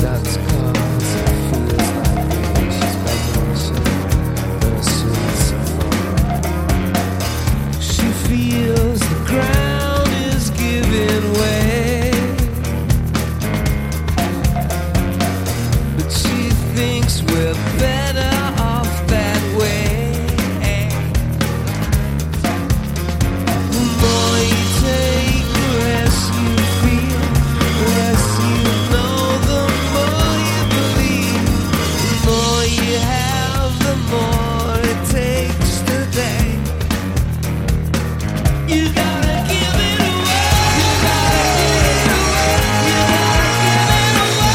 That's cause it feels like she's begging on the shelf, but her sweets are falling. She feels the ground is giving way, but she thinks we're better off that way. The more you take, the less you feel, the less you know, the more you believe. The more you have, the more it takes today. You gotta give it away. You gotta give it away. You gotta give it away.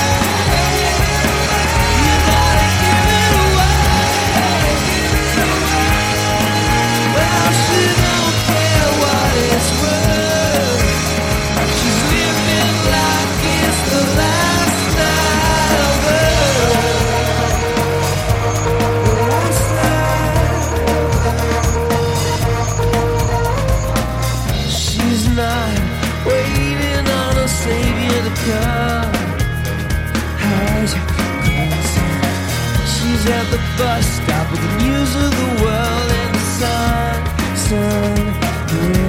You gotta give it away. Well, she don't care what it's worth. She's living like it's the last night of last night. She's not waiting on a savior to come. How's your closer? She's at the bus stop with the news of the world and the sun,